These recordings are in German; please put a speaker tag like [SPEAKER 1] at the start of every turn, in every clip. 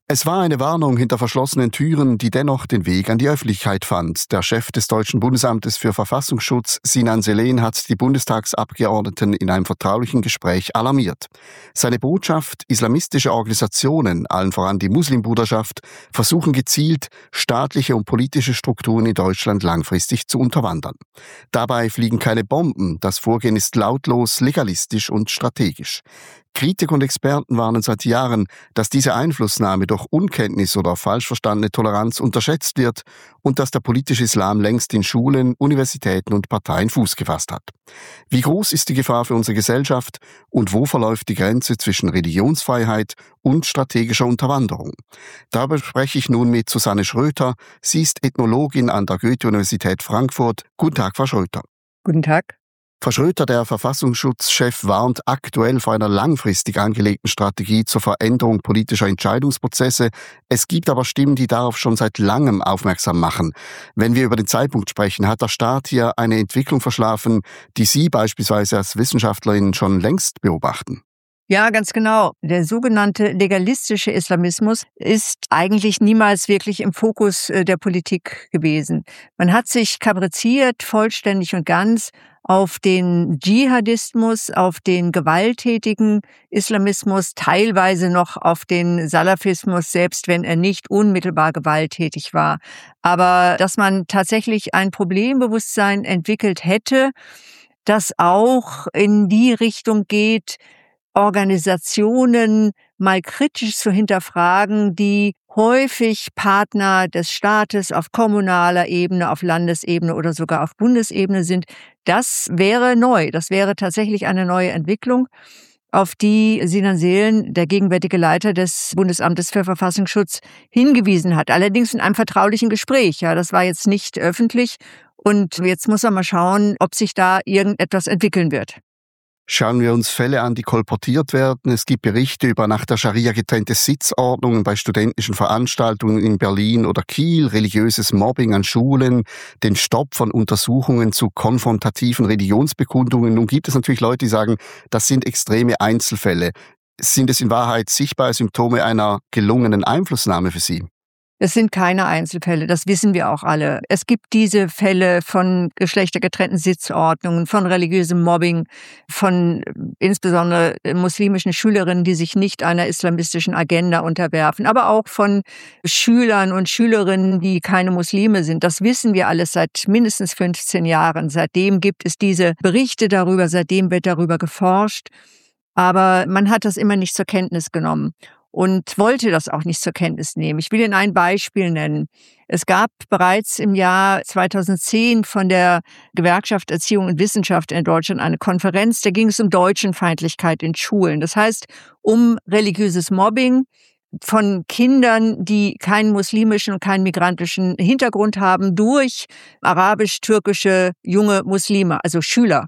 [SPEAKER 1] Es war eine Warnung hinter verschlossenen Türen, die dennoch den Weg an die Öffentlichkeit fand. Der Chef des Deutschen Bundesamtes für Verfassungsschutz, Sinan Selen, hat die Bundestagsabgeordneten in einem vertraulichen Gespräch alarmiert. Seine Botschaft: Islamistische Organisationen, allen voran die Muslimbruderschaft, versuchen gezielt, staatliche und politische Strukturen in Deutschland langfristig zu unterwandern. Dabei fliegen keine Bomben. Das Vorgehen ist lautlos, legalistisch und strategisch. Kritiker und Experten warnen seit Jahren, dass diese Einflussnahme durch Unkenntnis oder falsch verstandene Toleranz unterschätzt wird und dass der politische Islam längst in Schulen, Universitäten und Parteien Fuß gefasst hat. Wie groß ist die Gefahr für unsere Gesellschaft und wo verläuft die Grenze zwischen Religionsfreiheit und strategischer Unterwanderung? Darüber spreche ich nun mit Susanne Schröter. Sie ist Ethnologin an der Goethe-Universität Frankfurt. Guten Tag, Frau Schröter.
[SPEAKER 2] Guten Tag.
[SPEAKER 1] Frau Schröter, der Verfassungsschutzchef warnt aktuell vor einer langfristig angelegten Strategie zur Veränderung politischer Entscheidungsprozesse. Es gibt aber Stimmen, die darauf schon seit langem aufmerksam machen. Wenn wir über den Zeitpunkt sprechen, hat der Staat hier eine Entwicklung verschlafen, die Sie beispielsweise als Wissenschaftlerin schon längst beobachten.
[SPEAKER 2] Ja, ganz genau. Der sogenannte legalistische Islamismus ist eigentlich niemals wirklich im Fokus der Politik gewesen. Man hat sich kapriziert, vollständig und ganz, auf den Dschihadismus, auf den gewalttätigen Islamismus, teilweise noch auf den Salafismus, selbst wenn er nicht unmittelbar gewalttätig war. Aber dass man tatsächlich ein Problembewusstsein entwickelt hätte, das auch in die Richtung geht, Organisationen mal kritisch zu hinterfragen, die häufig Partner des Staates auf kommunaler Ebene, auf Landesebene oder sogar auf Bundesebene sind. Das wäre neu. Das wäre tatsächlich eine neue Entwicklung, auf die Sinan Selen, der gegenwärtige Leiter des Bundesamtes für Verfassungsschutz, hingewiesen hat. Allerdings in einem vertraulichen Gespräch. Ja, das war jetzt nicht öffentlich. Und jetzt muss man mal schauen, ob sich da irgendetwas entwickeln wird.
[SPEAKER 1] Schauen wir uns Fälle an, die kolportiert werden. Es gibt Berichte über nach der Scharia getrennte Sitzordnungen bei studentischen Veranstaltungen in Berlin oder Kiel, religiöses Mobbing an Schulen, den Stopp von Untersuchungen zu konfrontativen Religionsbekundungen. Nun gibt es natürlich Leute, die sagen, das sind extreme Einzelfälle. Sind es in Wahrheit sichtbare Symptome einer gelungenen Einflussnahme für Sie?
[SPEAKER 2] Es sind keine Einzelfälle, das wissen wir auch alle. Es gibt diese Fälle von geschlechtergetrennten Sitzordnungen, von religiösem Mobbing, von insbesondere muslimischen Schülerinnen, die sich nicht einer islamistischen Agenda unterwerfen, aber auch von Schülern und Schülerinnen, die keine Muslime sind. Das wissen wir alles seit mindestens 15 Jahren. Seitdem gibt es diese Berichte darüber, seitdem wird darüber geforscht. Aber man hat das immer nicht zur Kenntnis genommen und wollte das auch nicht zur Kenntnis nehmen. Ich will Ihnen ein Beispiel nennen. Es gab bereits im Jahr 2010 von der Gewerkschaft Erziehung und Wissenschaft in Deutschland eine Konferenz, da ging es um Deutschenfeindlichkeit in Schulen. Das heißt, um religiöses Mobbing von Kindern, die keinen muslimischen und keinen migrantischen Hintergrund haben, durch arabisch-türkische junge Muslime, also Schüler.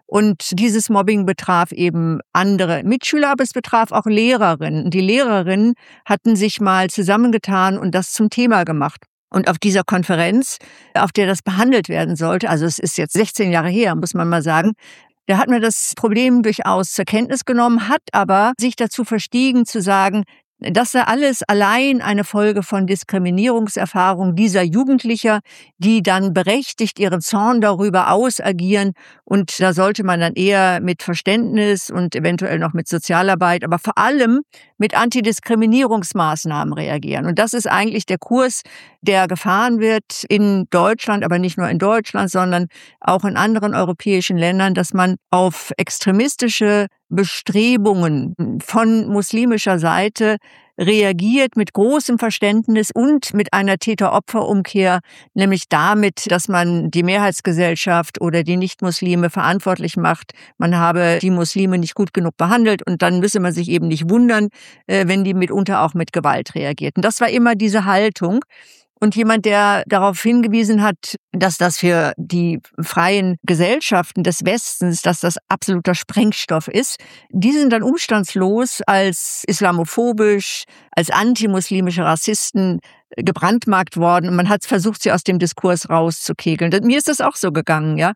[SPEAKER 2] Und dieses Mobbing betraf eben andere Mitschüler, aber es betraf auch Lehrerinnen. Die Lehrerinnen hatten sich mal zusammengetan und das zum Thema gemacht. Und auf dieser Konferenz, auf der das behandelt werden sollte, also es ist jetzt 16 Jahre her, muss man mal sagen, da hat man das Problem durchaus zur Kenntnis genommen, hat aber sich dazu verstiegen zu sagen, das sei alles allein eine Folge von Diskriminierungserfahrung dieser Jugendlicher, die dann berechtigt ihren Zorn darüber ausagieren. Und da sollte man dann eher mit Verständnis und eventuell noch mit Sozialarbeit, aber vor allem mit Antidiskriminierungsmaßnahmen reagieren. Und das ist eigentlich der Kurs, der gefahren wird in Deutschland, aber nicht nur in Deutschland, sondern auch in anderen europäischen Ländern, dass man auf extremistische Bestrebungen von muslimischer Seite reagiert mit großem Verständnis und mit einer Täter-Opfer-Umkehr, nämlich damit, dass man die Mehrheitsgesellschaft oder die Nichtmuslime verantwortlich macht. Man habe die Muslime nicht gut genug behandelt und dann müsse man sich eben nicht wundern, wenn die mitunter auch mit Gewalt reagierten. Das war immer diese Haltung. Und jemand, der darauf hingewiesen hat, dass das für die freien Gesellschaften des Westens, dass das absoluter Sprengstoff ist, die sind dann umstandslos als islamophobisch, als antimuslimische Rassisten gebrandmarkt worden. Und man hat versucht, sie aus dem Diskurs rauszukegeln. Mir ist das auch so gegangen, ja.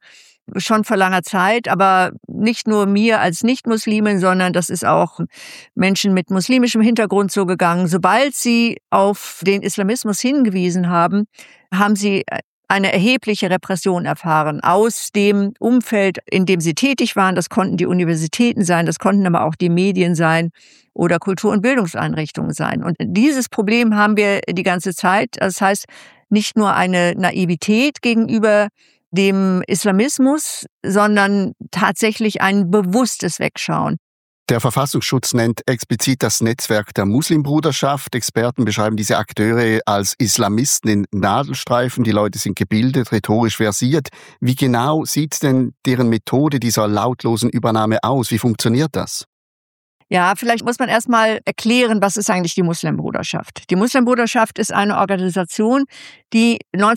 [SPEAKER 2] schon vor langer Zeit, aber nicht nur mir als Nicht-Muslimin, sondern das ist auch Menschen mit muslimischem Hintergrund so gegangen. Sobald sie auf den Islamismus hingewiesen haben, haben sie eine erhebliche Repression erfahren aus dem Umfeld, in dem sie tätig waren. Das konnten die Universitäten sein, das konnten aber auch die Medien sein oder Kultur- und Bildungseinrichtungen sein. Und dieses Problem haben wir die ganze Zeit. Das heißt, nicht nur eine Naivität gegenüber dem Islamismus, sondern tatsächlich ein bewusstes Wegschauen.
[SPEAKER 1] Der Verfassungsschutz nennt explizit das Netzwerk der Muslimbruderschaft. Experten beschreiben diese Akteure als Islamisten in Nadelstreifen. Die Leute sind gebildet, rhetorisch versiert. Wie genau sieht denn deren Methode dieser lautlosen Übernahme aus? Wie funktioniert das?
[SPEAKER 2] Ja, vielleicht muss man erstmal erklären, was ist eigentlich die Muslimbruderschaft? Die Muslimbruderschaft ist eine Organisation, die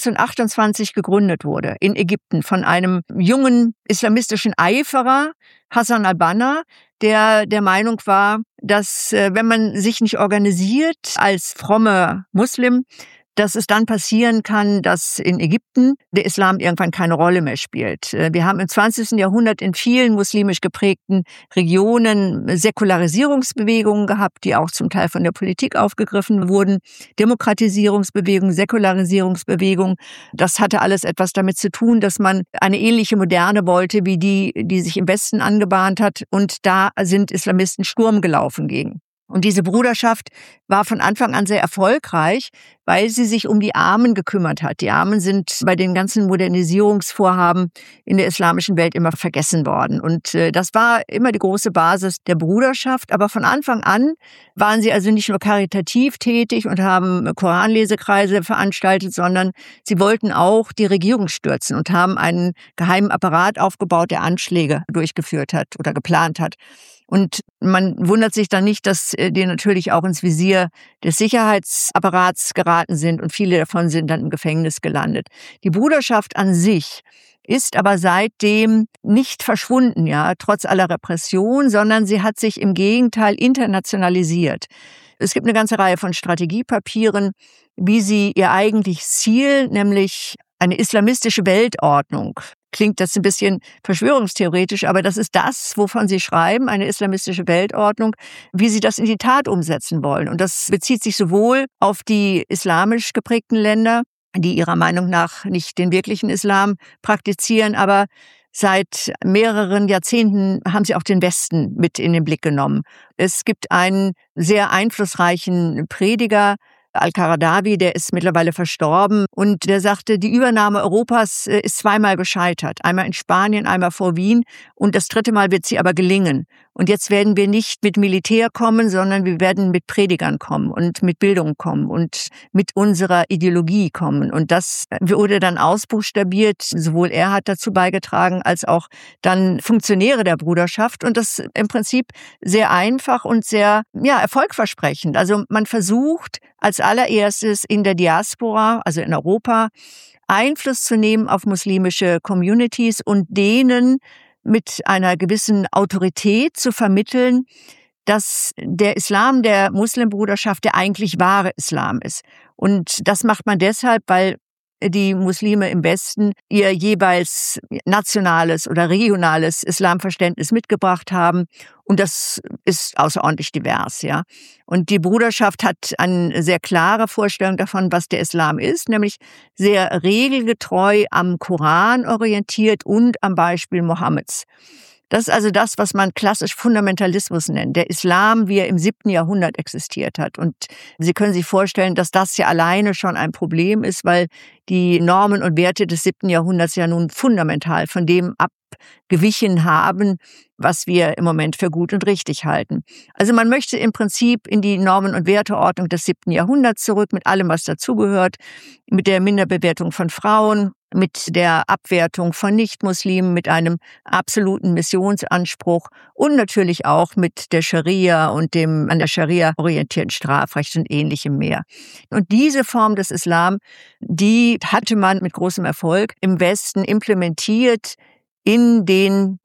[SPEAKER 2] 1928 gegründet wurde in Ägypten von einem jungen islamistischen Eiferer, Hassan al-Banna, der der Meinung war, dass wenn man sich nicht organisiert als frommer Muslim, dass es dann passieren kann, dass in Ägypten der Islam irgendwann keine Rolle mehr spielt. Wir haben im 20. Jahrhundert in vielen muslimisch geprägten Regionen Säkularisierungsbewegungen gehabt, die auch zum Teil von der Politik aufgegriffen wurden. Demokratisierungsbewegungen, Säkularisierungsbewegungen. Das hatte alles etwas damit zu tun, dass man eine ähnliche Moderne wollte, wie die sich im Westen angebahnt hat. Und da sind Islamisten Sturm gelaufen gegen. Und diese Bruderschaft war von Anfang an sehr erfolgreich, weil sie sich um die Armen gekümmert hat. Die Armen sind bei den ganzen Modernisierungsvorhaben in der islamischen Welt immer vergessen worden. Und das war immer die große Basis der Bruderschaft. Aber von Anfang an waren sie also nicht nur karitativ tätig und haben Koranlesekreise veranstaltet, sondern sie wollten auch die Regierung stürzen und haben einen geheimen Apparat aufgebaut, der Anschläge durchgeführt hat oder geplant hat. Und man wundert sich dann nicht, dass die natürlich auch ins Visier des Sicherheitsapparats geraten sind und viele davon sind dann im Gefängnis gelandet. Die Bruderschaft an sich ist aber seitdem nicht verschwunden, ja, trotz aller Repression, sondern sie hat sich im Gegenteil internationalisiert. Es gibt eine ganze Reihe von Strategiepapieren, wie sie ihr eigentliches Ziel, nämlich eine islamistische Weltordnung. Klingt das ein bisschen verschwörungstheoretisch, aber das ist das, wovon sie schreiben, eine islamistische Weltordnung, wie sie das in die Tat umsetzen wollen. Und das bezieht sich sowohl auf die islamisch geprägten Länder, die ihrer Meinung nach nicht den wirklichen Islam praktizieren, aber seit mehreren Jahrzehnten haben sie auch den Westen mit in den Blick genommen. Es gibt einen sehr einflussreichen Prediger, Al-Qaradawi, der ist mittlerweile verstorben und der sagte, die Übernahme Europas ist zweimal gescheitert. Einmal in Spanien, einmal vor Wien und das dritte Mal wird sie aber gelingen. Und jetzt werden wir nicht mit Militär kommen, sondern wir werden mit Predigern kommen und mit Bildung kommen und mit unserer Ideologie kommen. Und das wurde dann ausbuchstabiert. Sowohl er hat dazu beigetragen, als auch dann Funktionäre der Bruderschaft. Und das im Prinzip sehr einfach und sehr erfolgversprechend. Also man versucht als allererstes in der Diaspora, also in Europa, Einfluss zu nehmen auf muslimische Communities und denen mit einer gewissen Autorität zu vermitteln, dass der Islam der Muslimbruderschaft der eigentlich wahre Islam ist. Und das macht man deshalb, weil die Muslime im Westen ihr jeweils nationales oder regionales Islamverständnis mitgebracht haben. Und das ist außerordentlich divers, ja. Und die Bruderschaft hat eine sehr klare Vorstellung davon, was der Islam ist, nämlich sehr regelgetreu am Koran orientiert und am Beispiel Mohammeds. Das ist also das, was man klassisch Fundamentalismus nennt. Der Islam, wie er im 7. Jahrhundert existiert hat. Und Sie können sich vorstellen, dass das ja alleine schon ein Problem ist, weil die Normen und Werte des 7. Jahrhunderts ja nun fundamental von dem abgewichen haben, was wir im Moment für gut und richtig halten. Also man möchte im Prinzip in die Normen- und Werteordnung des 7. Jahrhunderts zurück, mit allem, was dazugehört, mit der Minderbewertung von Frauen, mit der Abwertung von Nichtmuslimen, mit einem absoluten Missionsanspruch und natürlich auch mit der Scharia und dem an der Scharia orientierten Strafrecht und Ähnlichem mehr. Und diese Form des Islam, die hatte man mit großem Erfolg im Westen implementiert in den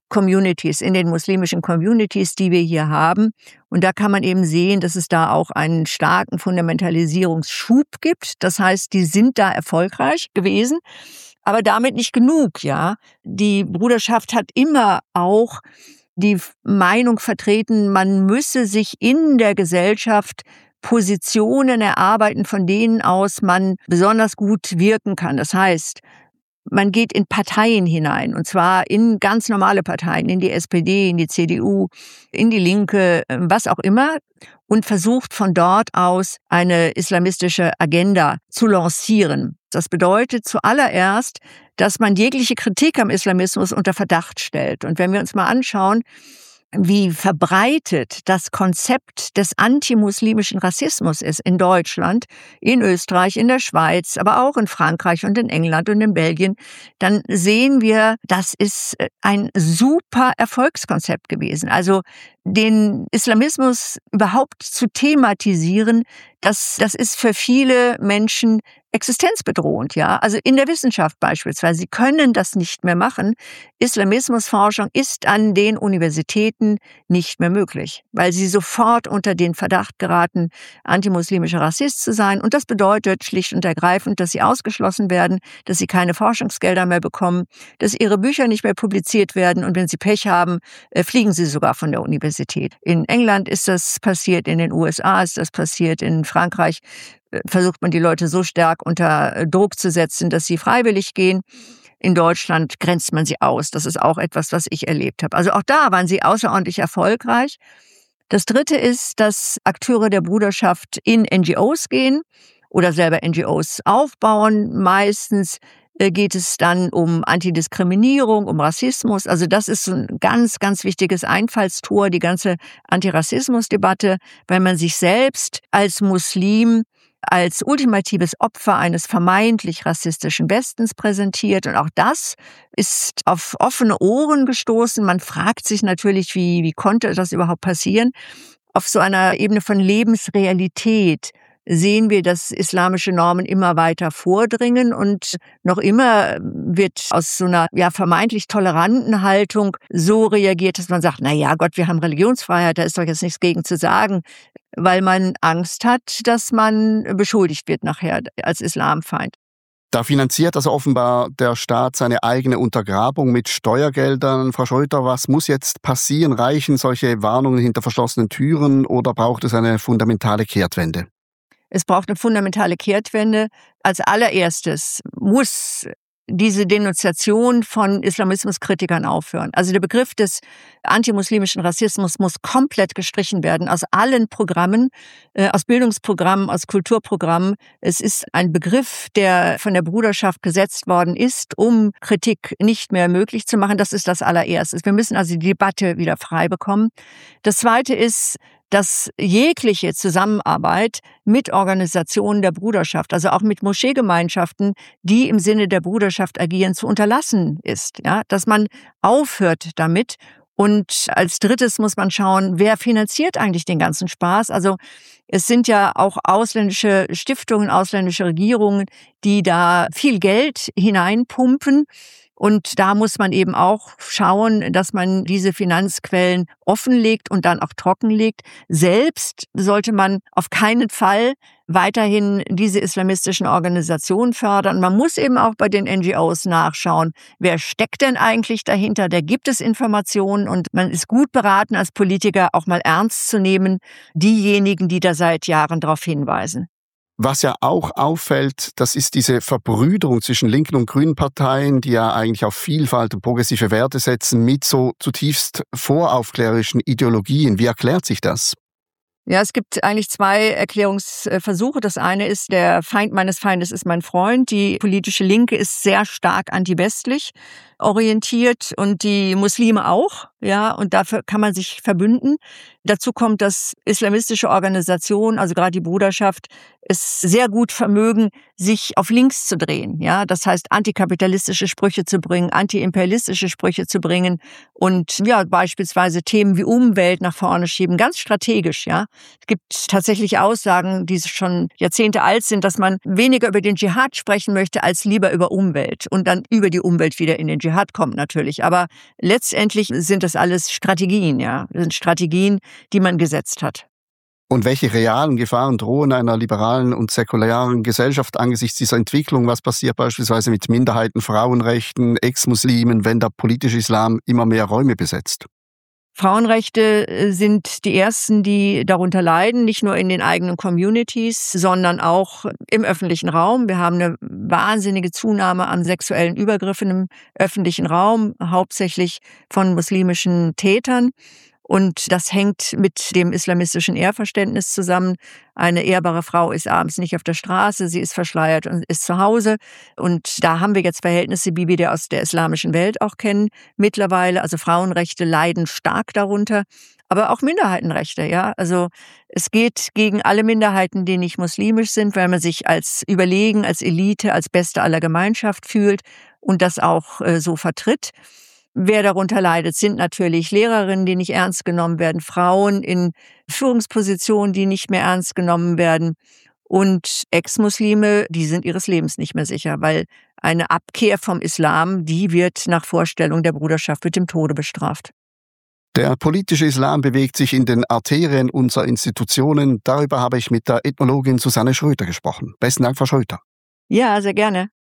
[SPEAKER 2] Communities, in den muslimischen Communities, die wir hier haben. Und da kann man eben sehen, dass es da auch einen starken Fundamentalisierungsschub gibt. Das heißt, die sind da erfolgreich gewesen, aber damit nicht genug, ja. Die Bruderschaft hat immer auch die Meinung vertreten, man müsse sich in der Gesellschaft Positionen erarbeiten, von denen aus man besonders gut wirken kann. Das heißt, man geht in Parteien hinein, und zwar in ganz normale Parteien, in die SPD, in die CDU, in die Linke, was auch immer, und versucht von dort aus eine islamistische Agenda zu lancieren. Das bedeutet zuallererst, dass man jegliche Kritik am Islamismus unter Verdacht stellt. Und wenn wir uns mal anschauen, wie verbreitet das Konzept des antimuslimischen Rassismus ist in Deutschland, in Österreich, in der Schweiz, aber auch in Frankreich und in England und in Belgien, dann sehen wir, das ist ein super Erfolgskonzept gewesen. Also den Islamismus überhaupt zu thematisieren, das ist für viele Menschen existenzbedrohend, ja. Also in der Wissenschaft beispielsweise. Sie können das nicht mehr machen. Islamismusforschung ist an den Universitäten nicht mehr möglich, weil sie sofort unter den Verdacht geraten, antimuslimischer Rassist zu sein. Und das bedeutet schlicht und ergreifend, dass sie ausgeschlossen werden, dass sie keine Forschungsgelder mehr bekommen, dass ihre Bücher nicht mehr publiziert werden. Und wenn sie Pech haben, fliegen sie sogar von der Universität. In England ist das passiert, in den USA ist das passiert, in Frankreich versucht man die Leute so stark unter Druck zu setzen, dass sie freiwillig gehen. In Deutschland grenzt man sie aus. Das ist auch etwas, was ich erlebt habe. Also auch da waren sie außerordentlich erfolgreich. Das Dritte ist, dass Akteure der Bruderschaft in NGOs gehen oder selber NGOs aufbauen. Meistens geht es dann um Antidiskriminierung, um Rassismus. Also das ist so ein ganz, ganz wichtiges Einfallstor, die ganze Antirassismusdebatte, weil man sich selbst als Muslim als ultimatives Opfer eines vermeintlich rassistischen Westens präsentiert. Und auch das ist auf offene Ohren gestoßen. Man fragt sich natürlich, wie konnte das überhaupt passieren? Auf so einer Ebene von Lebensrealität sehen wir, dass islamische Normen immer weiter vordringen und noch immer wird aus so einer vermeintlich toleranten Haltung so reagiert, dass man sagt, na ja, Gott, wir haben Religionsfreiheit, da ist doch jetzt nichts gegen zu sagen, weil man Angst hat, dass man beschuldigt wird nachher als Islamfeind.
[SPEAKER 1] Da finanziert also offenbar der Staat seine eigene Untergrabung mit Steuergeldern. Frau Schröter, was muss jetzt passieren? Reichen solche Warnungen hinter verschlossenen Türen oder braucht es eine fundamentale Kehrtwende?
[SPEAKER 2] Es braucht eine fundamentale Kehrtwende. Als allererstes muss diese Denunziation von Islamismuskritikern aufhören. Also der Begriff des antimuslimischen Rassismus muss komplett gestrichen werden aus allen Programmen, aus Bildungsprogrammen, aus Kulturprogrammen. Es ist ein Begriff, der von der Bruderschaft gesetzt worden ist, um Kritik nicht mehr möglich zu machen. Das ist das allererste. Wir müssen also die Debatte wieder frei bekommen. Das Zweite ist, dass jegliche Zusammenarbeit mit Organisationen der Bruderschaft, also auch mit Moscheegemeinschaften, die im Sinne der Bruderschaft agieren, zu unterlassen ist. Ja, dass man aufhört damit. Und als Drittes muss man schauen, wer finanziert eigentlich den ganzen Spaß? Also es sind ja auch ausländische Stiftungen, ausländische Regierungen, die da viel Geld hineinpumpen. Und da muss man eben auch schauen, dass man diese Finanzquellen offenlegt und dann auch trockenlegt. Selbst sollte man auf keinen Fall weiterhin diese islamistischen Organisationen fördern. Man muss eben auch bei den NGOs nachschauen, wer steckt denn eigentlich dahinter? Da gibt es Informationen und man ist gut beraten als Politiker auch mal ernst zu nehmen, diejenigen, die da seit Jahren darauf hinweisen.
[SPEAKER 1] Was ja auch auffällt, das ist diese Verbrüderung zwischen linken und grünen Parteien, die ja eigentlich auf Vielfalt und progressive Werte setzen, mit so zutiefst voraufklärerischen Ideologien. Wie erklärt sich das?
[SPEAKER 2] Ja, es gibt eigentlich zwei Erklärungsversuche. Das eine ist, der Feind meines Feindes ist mein Freund. Die politische Linke ist sehr stark antiwestlich orientiert und die Muslime auch. ja, und dafür kann man sich verbünden. Dazu kommt, dass islamistische Organisationen, also gerade die Bruderschaft, es sehr gut vermögen, sich auf links zu drehen, ja. Das heißt, antikapitalistische Sprüche zu bringen, antiimperialistische Sprüche zu bringen und, ja, beispielsweise Themen wie Umwelt nach vorne schieben, ganz strategisch, ja. Es gibt tatsächlich Aussagen, die schon Jahrzehnte alt sind, dass man weniger über den Dschihad sprechen möchte, als lieber über Umwelt und dann über die Umwelt wieder in den Dschihad kommt natürlich. Aber letztendlich sind das alles Strategien, ja. Das sind Strategien, die man gesetzt hat.
[SPEAKER 1] Und welche realen Gefahren drohen einer liberalen und säkularen Gesellschaft angesichts dieser Entwicklung? Was passiert beispielsweise mit Minderheiten, Frauenrechten, Ex-Muslimen, wenn der politische Islam immer mehr Räume besetzt?
[SPEAKER 2] Frauenrechte sind die ersten, die darunter leiden, nicht nur in den eigenen Communities, sondern auch im öffentlichen Raum. Wir haben eine wahnsinnige Zunahme an sexuellen Übergriffen im öffentlichen Raum, hauptsächlich von muslimischen Tätern. Und das hängt mit dem islamistischen Ehrverständnis zusammen. Eine ehrbare Frau ist abends nicht auf der Straße, sie ist verschleiert und ist zu Hause. Und da haben wir jetzt Verhältnisse, wie wir die aus der islamischen Welt auch kennen mittlerweile. Also Frauenrechte leiden stark darunter, aber auch Minderheitenrechte. Ja, also es geht gegen alle Minderheiten, die nicht muslimisch sind, weil man sich als überlegen, als Elite, als Beste aller Gemeinschaft fühlt und das auch so vertritt. Wer darunter leidet, sind natürlich Lehrerinnen, die nicht ernst genommen werden, Frauen in Führungspositionen, die nicht mehr ernst genommen werden und Ex-Muslime, die sind ihres Lebens nicht mehr sicher, weil eine Abkehr vom Islam, die wird nach Vorstellung der Bruderschaft mit dem Tode bestraft.
[SPEAKER 1] Der politische Islam bewegt sich in den Arterien unserer Institutionen. Darüber habe ich mit der Ethnologin Susanne Schröter gesprochen. Besten Dank, Frau Schröter.
[SPEAKER 2] Ja, sehr gerne.